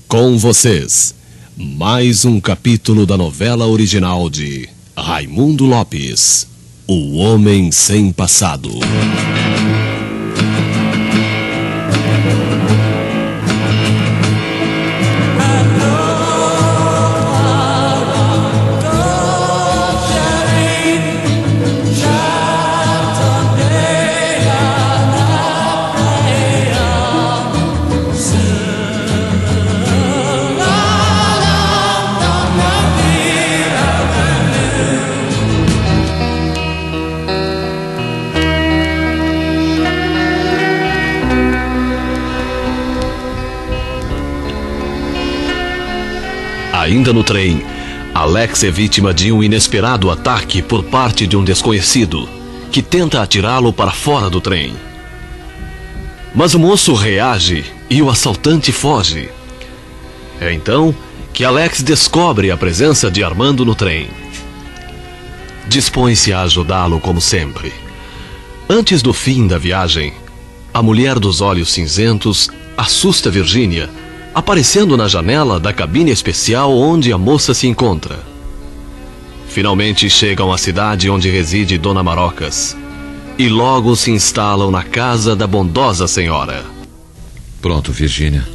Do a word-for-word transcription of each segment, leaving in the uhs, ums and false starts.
Com vocês, mais um capítulo da novela original de Raimundo Lopes, O Homem Sem Passado. Ainda no trem, Alex é vítima de um inesperado ataque por parte de um desconhecido, que tenta atirá-lo para fora do trem. Mas o moço reage e o assaltante foge. É então que Alex descobre a presença de Armando no trem. Dispõe-se a ajudá-lo como sempre. Antes do fim da viagem, a mulher dos olhos cinzentos assusta Virgínia, aparecendo na janela da cabine especial onde a moça se encontra. Finalmente chegam à cidade onde reside Dona Marocas e logo se instalam na casa da bondosa senhora. Pronto, Virgínia.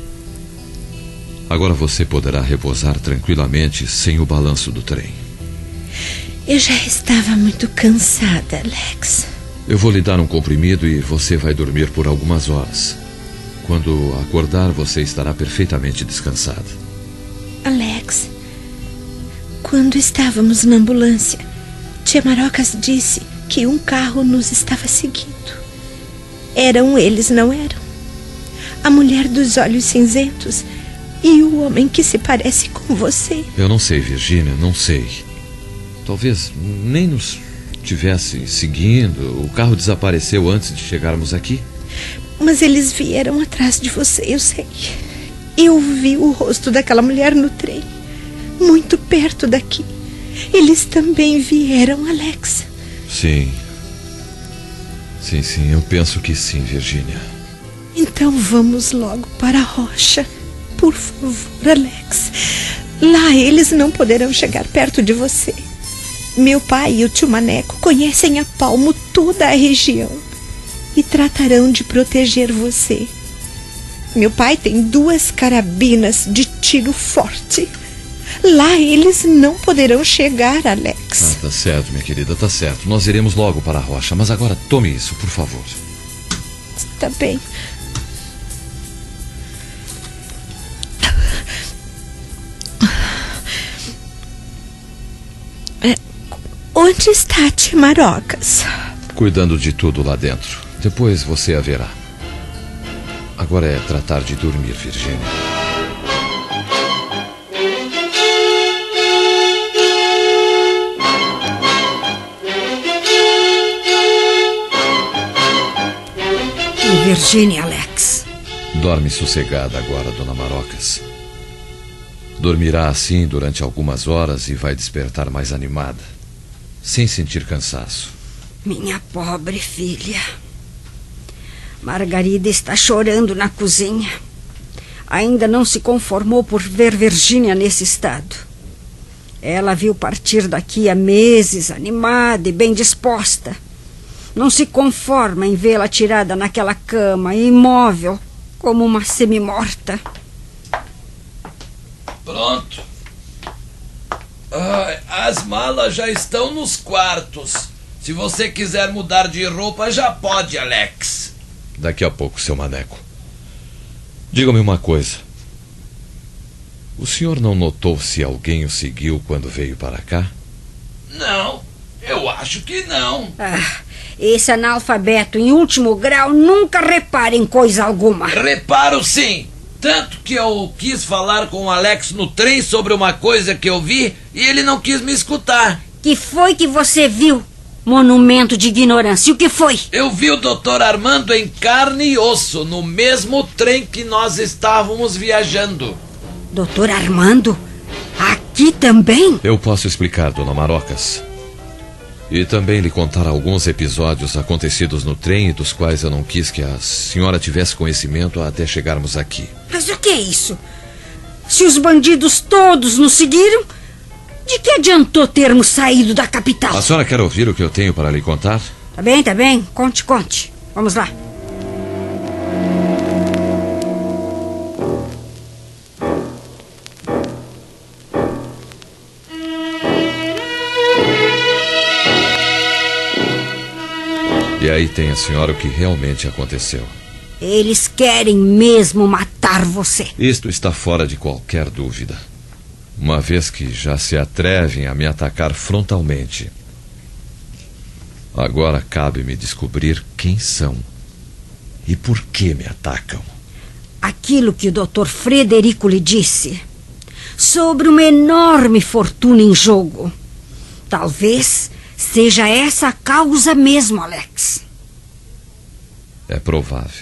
Agora você poderá repousar tranquilamente sem o balanço do trem. Eu já estava muito cansada, Alex. Eu vou lhe dar um comprimido e você vai dormir por algumas horas. Quando acordar, você estará perfeitamente descansada. Alex, quando estávamos na ambulância, tia Marocas disse que um carro nos estava seguindo. Eram eles, não eram? A mulher dos olhos cinzentos e o homem que se parece com você. Eu não sei, Virgínia, não sei. Talvez nem nos tivesse seguindo. O carro desapareceu antes de chegarmos aqui. Mas eles vieram atrás de você, eu sei. Eu vi o rosto daquela mulher no trem, muito perto daqui. Eles também vieram, Alex. Sim. Sim, sim, eu penso que sim, Virgínia. Então vamos logo para a rocha. Por favor, Alex. Lá eles não poderão chegar perto de você. Meu pai e o tio Maneco conhecem a palmo toda a região e tratarão de proteger você. Meu pai tem duas carabinas de tiro forte. Lá eles não poderão chegar, Alex. Ah, tá certo, minha querida, tá certo. Nós iremos logo para a rocha, mas agora tome isso, por favor. Tá bem. É, onde está a tia Marocas? Cuidando de tudo lá dentro. Depois você a verá. Agora é tratar de dormir, Virgínia. E Virgínia, Alex? Dorme sossegada agora, Dona Marocas. Dormirá assim durante algumas horas e vai despertar mais animada, sem sentir cansaço. Minha pobre filha. Margarida está chorando na cozinha. Ainda não se conformou por ver Virgínia nesse estado. Ela viu partir daqui há meses, animada e bem disposta. Não se conforma em vê-la tirada naquela cama, imóvel, como uma semi-morta. Pronto. Ah, as malas já estão nos quartos. Se você quiser mudar de roupa, já pode, Alex. Daqui a pouco, seu Maneco. Diga-me uma coisa. O senhor não notou se alguém o seguiu quando veio para cá? Não, eu acho que não. Ah, esse analfabeto em último grau nunca repara em coisa alguma. Reparo sim. Tanto que eu quis falar com o Alex no trem sobre uma coisa que eu vi e ele não quis me escutar. Que foi que você viu? Monumento de ignorância. O que foi? Eu vi o doutor Armando em carne e osso, no mesmo trem que nós estávamos viajando. doutor Armando? Aqui também? Eu posso explicar, Dona Marocas. E também lhe contar alguns episódios acontecidos no trem, dos quais eu não quis que a senhora tivesse conhecimento até chegarmos aqui. Mas o que é isso? Se os bandidos todos nos seguiram, de que adiantou termos saído da capital? A senhora quer ouvir o que eu tenho para lhe contar? Tá bem, tá bem. Conte, conte. Vamos lá. E aí tem a senhora o que realmente aconteceu. Eles querem mesmo matar você. Isto está fora de qualquer dúvida. Uma vez que já se atrevem a me atacar frontalmente. Agora cabe-me descobrir quem são e por que me atacam. Aquilo que o doutor Frederico lhe disse sobre uma enorme fortuna em jogo. Talvez seja essa a causa mesmo, Alex. É provável.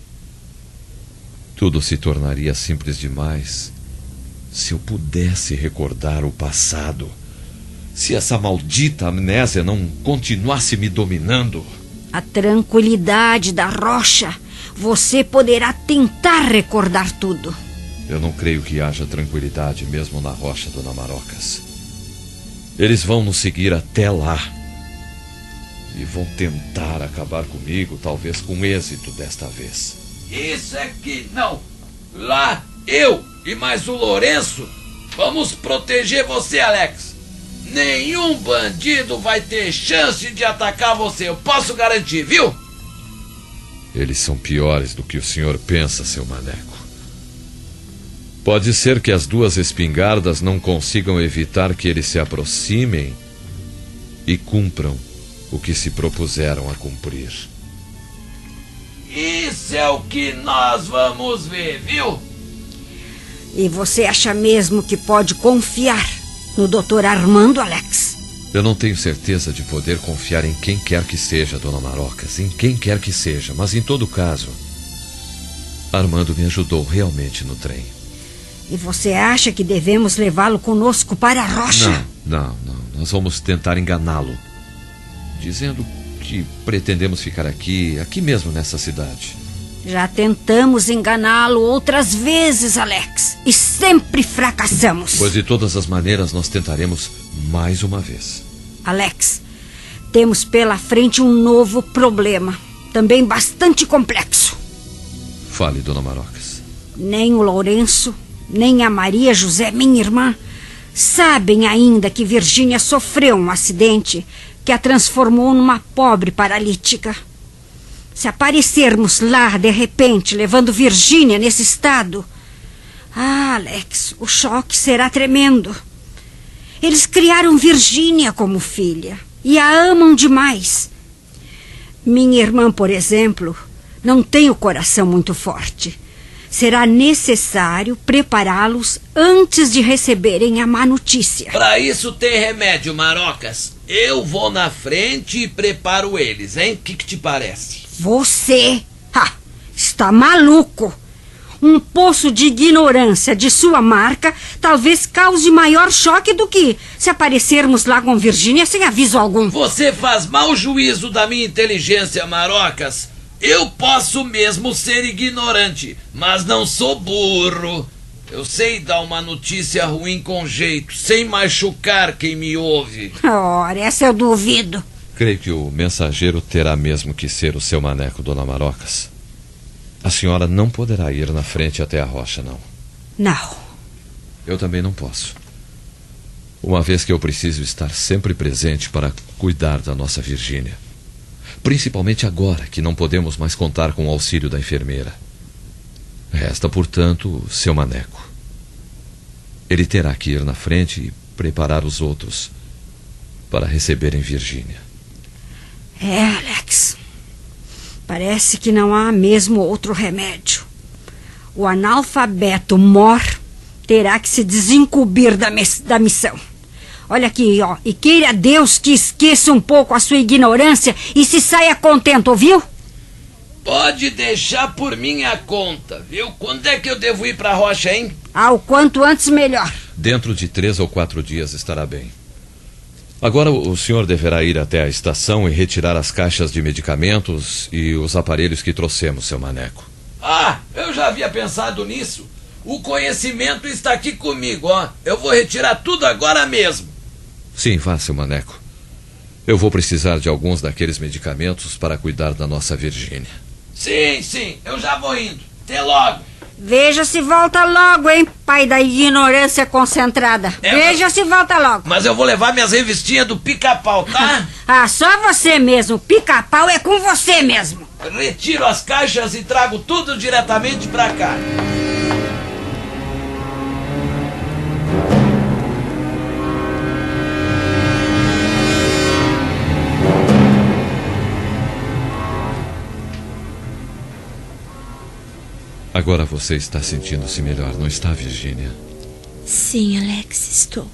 Tudo se tornaria simples demais se eu pudesse recordar o passado. Se essa maldita amnésia não continuasse me dominando. A tranquilidade da rocha, você poderá tentar recordar tudo. Eu não creio que haja tranquilidade mesmo na rocha, dona Marocas. Eles vão nos seguir até lá. E vão tentar acabar comigo, talvez com êxito desta vez. Isso é que não. Lá, eu e mais o Lourenço vamos proteger você, Alex. Nenhum bandido vai ter chance de atacar você, eu posso garantir, viu? Eles são piores do que o senhor pensa, seu maneco. Pode ser que as duas espingardas não consigam evitar que eles se aproximem e cumpram o que se propuseram a cumprir. Isso é o que nós vamos ver, viu? E você acha mesmo que pode confiar no doutor Armando, Alex? Eu não tenho certeza de poder confiar em quem quer que seja, dona Marocas, em quem quer que seja, mas em todo caso, Armando me ajudou realmente no trem. E você acha que devemos levá-lo conosco para a rocha? Não, não, não. Nós vamos tentar enganá-lo, dizendo que pretendemos ficar aqui, aqui mesmo nessa cidade. Já tentamos enganá-lo outras vezes, Alex, e sempre fracassamos. Pois de todas as maneiras nós tentaremos mais uma vez. Alex, temos pela frente um novo problema, também bastante complexo. Fale, dona Marocas. Nem o Lourenço, nem a Maria José, minha irmã, sabem ainda que Virgínia sofreu um acidente que a transformou numa pobre paralítica. Se aparecermos lá, de repente, levando Virgínia nesse estado... Ah, Alex, o choque será tremendo. Eles criaram Virgínia como filha e a amam demais. Minha irmã, por exemplo, não tem o coração muito forte. Será necessário prepará-los antes de receberem a má notícia. Para isso tem remédio, Marocas. Eu vou na frente e preparo eles, hein? O que, que te parece? Você? Ah, está maluco. Um poço de ignorância de sua marca talvez cause maior choque do que se aparecermos lá com Virgínia sem aviso algum. Você faz mau juízo da minha inteligência, Marocas. Eu posso mesmo ser ignorante, mas não sou burro. Eu sei dar uma notícia ruim com jeito, sem machucar quem me ouve. Ora, essa eu duvido. Creio que o mensageiro terá mesmo que ser o seu maneco, dona Marocas. A senhora não poderá ir na frente até a rocha, não. Não. Eu também não posso. Uma vez que eu preciso estar sempre presente para cuidar da nossa Virgínia. Principalmente agora que não podemos mais contar com o auxílio da enfermeira. Resta, portanto, o seu maneco. Ele terá que ir na frente e preparar os outros para receberem Virgínia. É, Alex. Parece que não há mesmo outro remédio. O analfabeto Mor terá que se desincumbir da, da missão. Olha aqui, ó. E queira Deus que esqueça um pouco a sua ignorância e se saia contente, ouviu? Pode deixar por minha conta, viu? Quando é que eu devo ir pra rocha, hein? Ah, o quanto antes melhor. Dentro de três ou quatro dias estará bem. Agora o senhor deverá ir até a estação e retirar as caixas de medicamentos e os aparelhos que trouxemos, seu maneco. Ah, eu já havia pensado nisso. O conhecimento está aqui comigo, ó. Eu vou retirar tudo agora mesmo. Sim, vá, seu Maneco. Eu vou precisar de alguns daqueles medicamentos para cuidar da nossa Virgínia. Sim, sim, eu já vou indo. Até logo. Veja se volta logo, hein, pai da ignorância concentrada. É, Veja mas... se volta logo. Mas eu vou levar minhas revistinhas do Pica-Pau, tá? Ah, só você mesmo. Pica-pau é com você mesmo. Retiro as caixas e trago tudo diretamente pra cá. Agora você está sentindo-se melhor, não está, Virgínia? Sim, Alex, estou.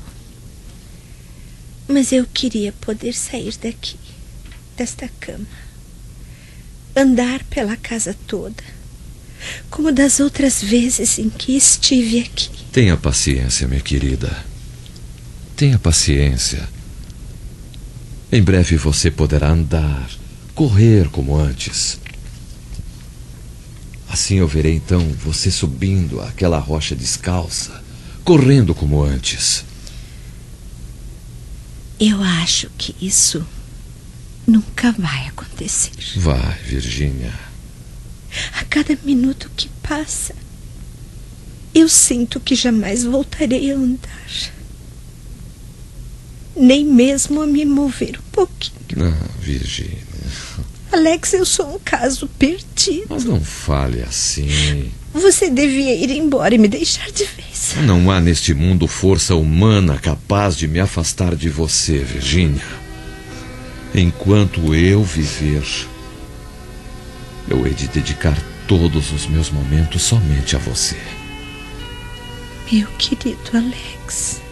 Mas eu queria poder sair daqui, desta cama. Andar pela casa toda, como das outras vezes em que estive aqui. Tenha paciência, minha querida. Tenha paciência. Em breve você poderá andar, correr como antes. Assim eu verei então você subindo aquela rocha descalça, correndo como antes. Eu acho que isso nunca vai acontecer. Vai, Virgínia. A cada minuto que passa, eu sinto que jamais voltarei a andar. Nem mesmo a me mover um pouquinho. Ah, Virgínia. Alex, eu sou um caso perdido. Mas não fale assim. Você devia ir embora e me deixar de vez. Não há neste mundo força humana capaz de me afastar de você, Virgínia. Enquanto eu viver, eu hei de dedicar todos os meus momentos somente a você. Meu querido Alex,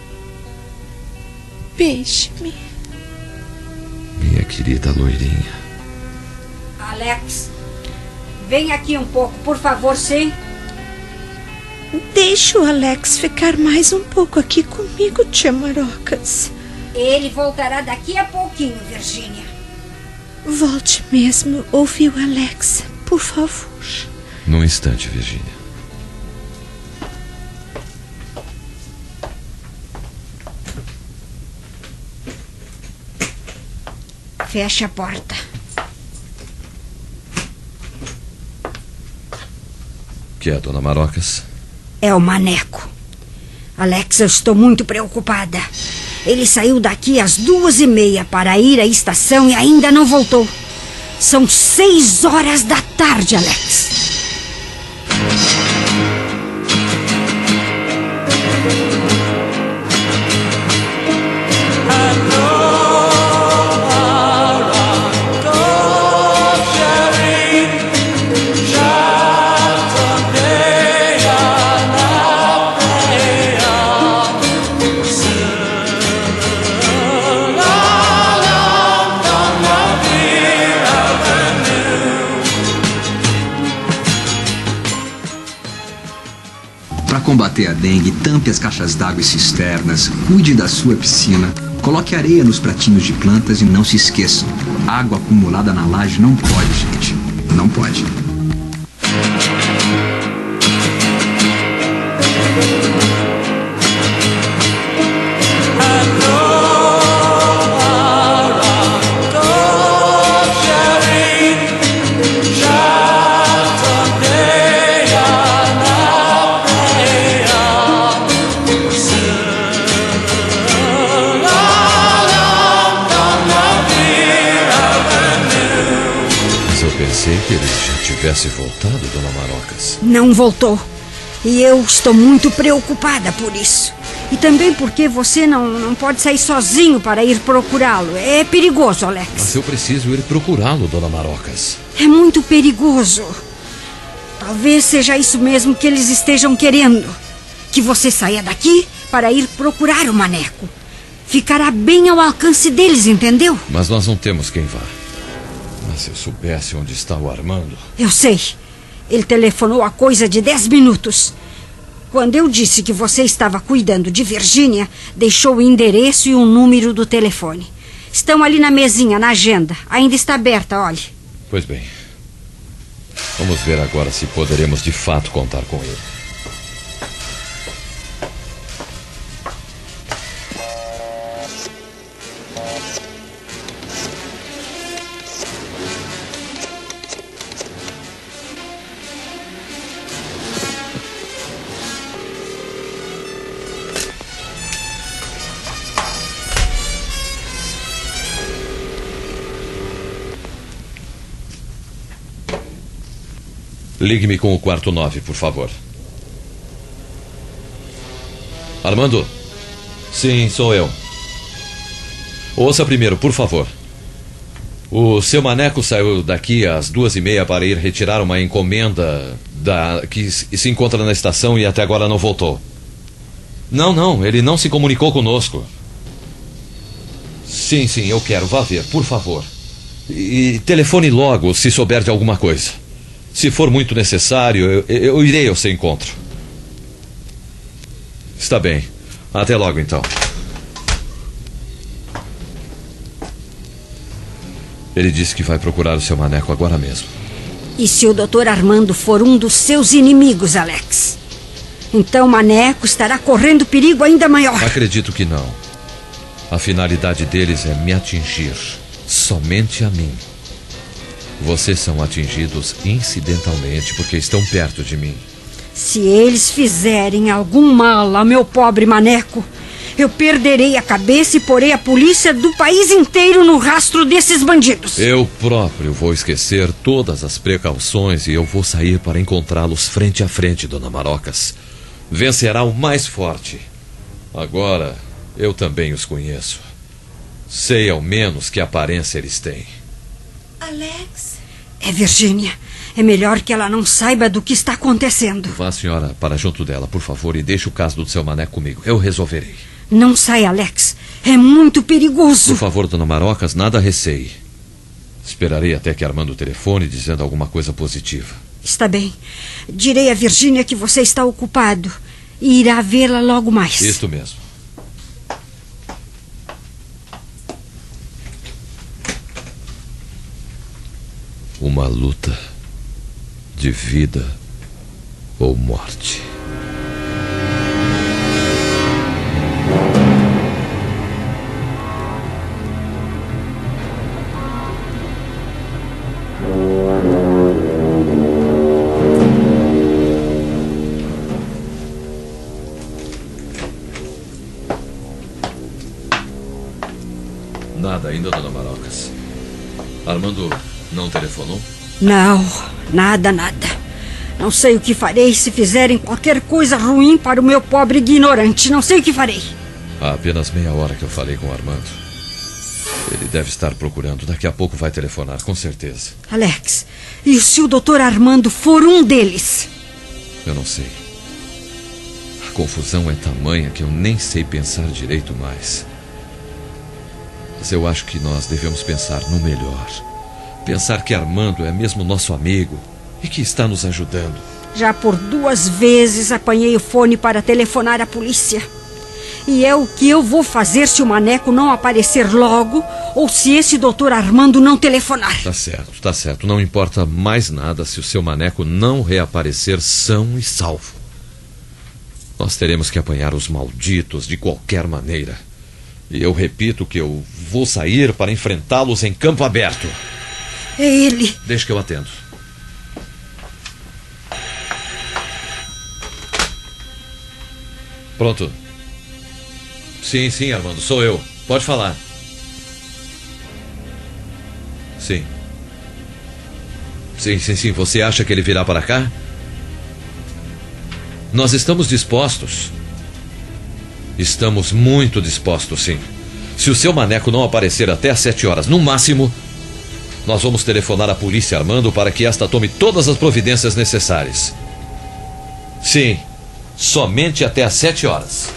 beije-me. Minha querida loirinha. Alex, vem aqui um pouco, por favor, sim. Deixa o Alex ficar mais um pouco aqui comigo, tia Marocas. Ele voltará daqui a pouquinho, Virgínia. Volte mesmo, ouviu, Alex? Por favor. Num instante, Virgínia. Feche a porta. Que é, dona Marocas? É o Maneco. Alex, eu estou muito preocupada. Ele saiu daqui às duas e meia para ir à estação e ainda não voltou. São seis horas da tarde, Alex. Para combater a dengue, tampe as caixas d'água e cisternas, cuide da sua piscina, coloque areia nos pratinhos de plantas e não se esqueçam, água acumulada na laje não pode, gente. Não pode. Pensei que ele já tivesse voltado, dona Marocas. Não voltou. E eu estou muito preocupada por isso. E também porque você não, não pode sair sozinho para ir procurá-lo. É perigoso, Alex. Mas eu preciso ir procurá-lo, dona Marocas. É muito perigoso. Talvez seja isso mesmo que eles estejam querendo. Que você saia daqui para ir procurar o Maneco. Ficará bem ao alcance deles, entendeu? Mas nós não temos quem vá. Mas se eu soubesse onde está o Armando... Eu sei. Ele telefonou há coisa de dez minutos. Quando eu disse que você estava cuidando de Virgínia, deixou o endereço e o número do telefone. Estão ali na mesinha, na agenda. Ainda está aberta, olhe. Pois bem. Vamos ver agora se poderemos de fato contar com ele. Ligue-me com o quarto nove, por favor. Armando? Sim, sou eu. Ouça primeiro, por favor. O seu maneco saiu daqui às duas e meia para ir retirar uma encomenda da, que se encontra na estação e até agora não voltou. Não, não, ele não se comunicou conosco. Sim, sim, eu quero. Vá ver, por favor. E telefone logo se souber de alguma coisa. Se for muito necessário, eu, eu irei ao seu encontro. Está bem. Até logo, então. Ele disse que vai procurar o seu maneco agora mesmo. E se o doutor Armando for um dos seus inimigos, Alex? Então o maneco estará correndo perigo ainda maior. Acredito que não. A finalidade deles é me atingir. Somente a mim. Vocês são atingidos incidentalmente porque estão perto de mim. Se eles fizerem algum mal ao meu pobre maneco, eu perderei a cabeça e porei a polícia do país inteiro no rastro desses bandidos. Eu próprio vou esquecer todas as precauções e eu vou sair para encontrá-los frente a frente, dona Marocas. Vencerá o mais forte. Agora, eu também os conheço. Sei ao menos que aparência eles têm. Alex? É Virgínia. É melhor que ela não saiba do que está acontecendo. Vá, senhora, para junto dela, por favor, e deixe o caso do seu maneco comigo. Eu resolverei. Não sai, Alex. É muito perigoso. Por favor, dona Marocas, nada receie. Esperarei até que Armando telefone dizendo alguma coisa positiva. Está bem. Direi a Virgínia que você está ocupado e irá vê-la logo mais. Isto mesmo. Uma luta de vida ou morte. Nada ainda, dona Marocas. Armando não telefonou? Não, nada, nada. Não sei o que farei se fizerem qualquer coisa ruim para o meu pobre ignorante. Não sei o que farei. Há apenas meia hora que eu falei com o Armando. Ele deve estar procurando. Daqui a pouco vai telefonar, com certeza. Alex, e se o doutor Armando for um deles? Eu não sei. A confusão é tamanha que eu nem sei pensar direito mais. Mas eu acho que nós devemos pensar no melhor. Pensar que Armando é mesmo nosso amigo e que está nos ajudando. Já por duas vezes apanhei o fone para telefonar à polícia. E é o que eu vou fazer se o maneco não aparecer logo ou se esse doutor Armando não telefonar. Tá certo, tá certo. Não importa mais nada se o seu maneco não reaparecer são e salvo. Nós teremos que apanhar os malditos de qualquer maneira. E eu repito que eu vou sair para enfrentá-los em campo aberto. É ele. Deixa que eu atendo. Pronto. Sim, sim, Armando, sou eu. Pode falar. Sim. Sim, sim, sim. Você acha que ele virá para cá? Nós estamos dispostos. Estamos muito dispostos, sim. Se o seu maneco não aparecer até às sete horas, no máximo, nós vamos telefonar à polícia, Armando, para que esta tome todas as providências necessárias. Sim, somente até às sete horas.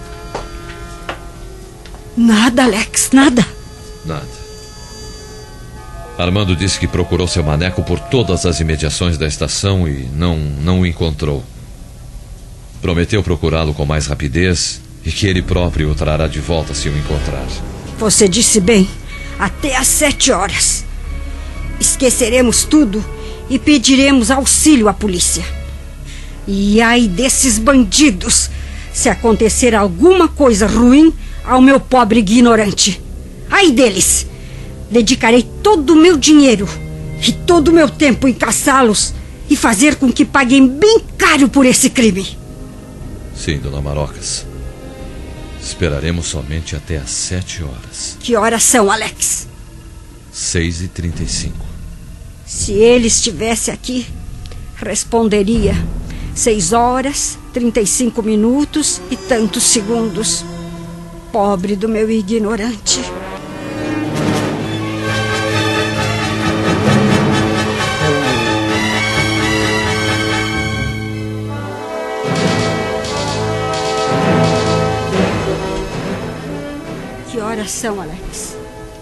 Nada, Alex, nada. Nada. Armando disse que procurou seu maneco por todas as imediações da estação e não, não o encontrou. Prometeu procurá-lo com mais rapidez e que ele próprio o trará de volta se o encontrar. Você disse bem, até às sete horas. Esqueceremos tudo e pediremos auxílio à polícia. E ai desses bandidos, se acontecer alguma coisa ruim ao meu pobre ignorante. Ai deles! Dedicarei todo o meu dinheiro e todo o meu tempo em caçá-los e fazer com que paguem bem caro por esse crime. Sim, dona Marocas. Esperaremos somente até às sete horas. Que horas são, Alex? Seis e trinta e cinco. Se ele estivesse aqui, Responderia. Seis horas, trinta e cinco minutos e tantos segundos. Pobre do meu ignorante. Que horas são, Alex?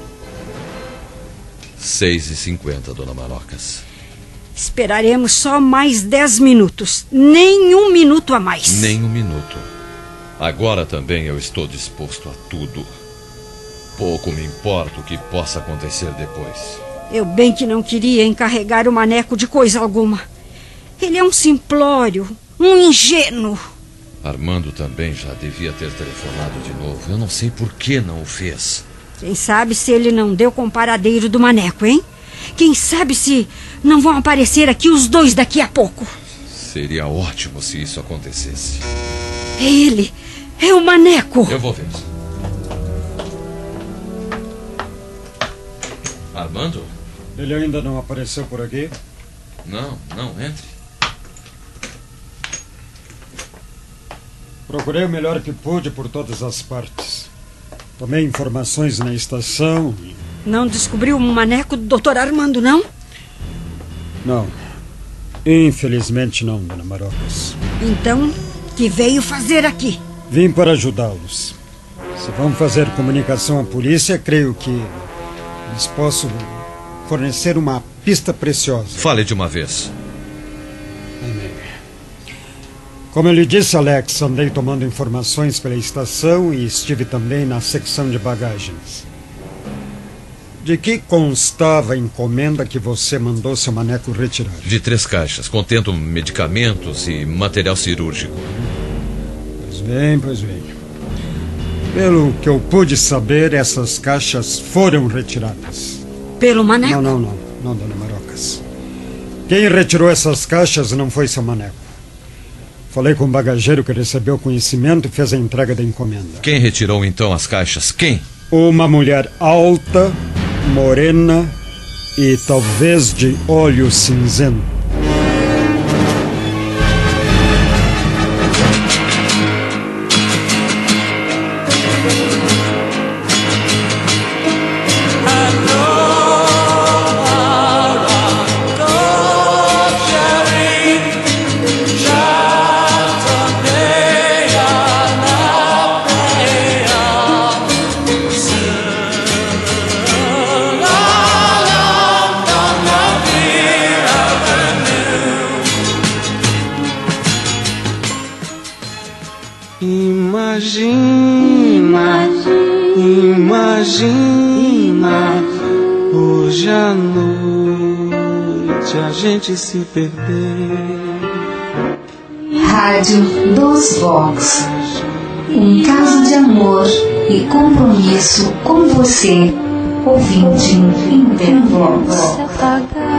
Seis e cinquenta, dona Marocas. Esperaremos só mais dez minutos. Nem um minuto a mais. Nem um minuto. Agora também eu estou disposto a tudo. Pouco me importa o que possa acontecer depois. Eu bem que não queria encarregar o Maneco de coisa alguma. Ele é um simplório, um ingênuo. Armando também já devia ter telefonado de novo. Eu não sei por que não o fez. Quem sabe se ele não deu com o paradeiro do Maneco, hein? Quem sabe se não vão aparecer aqui os dois daqui a pouco. Seria ótimo se isso acontecesse. É ele. É o Maneco. Eu vou ver. Armando? Ele ainda não apareceu por aqui? Não, não, entre. Procurei o melhor que pude por todas as partes. Tomei informações na estação e... Não descobriu o Maneco do doutor Armando, não? Não. Infelizmente não, dona Marocas. Então, que veio fazer aqui? Vim para ajudá-los. Se vão fazer comunicação à polícia, creio que lhes posso fornecer uma pista preciosa. Fale de uma vez. Como eu lhe disse, Alex, andei tomando informações pela estação e estive também na secção de bagagens. De que constava a encomenda que você mandou seu Maneco retirar? De três caixas, contendo medicamentos e material cirúrgico. Pois bem, pois bem. Pelo que eu pude saber, essas caixas foram retiradas. Pelo Maneco? Não, não, não, não, dona Marocas. Quem retirou essas caixas não foi seu Maneco. Falei com o bagageiro que recebeu conhecimento e fez a entrega da encomenda. Quem retirou então as caixas? Quem? Uma mulher alta, morena e talvez de olho cinzento. Imagina, imagina, hoje à noite a gente se perder. Rádio dos Vox. Um caso de amor e compromisso com você, ouvinte Intervox.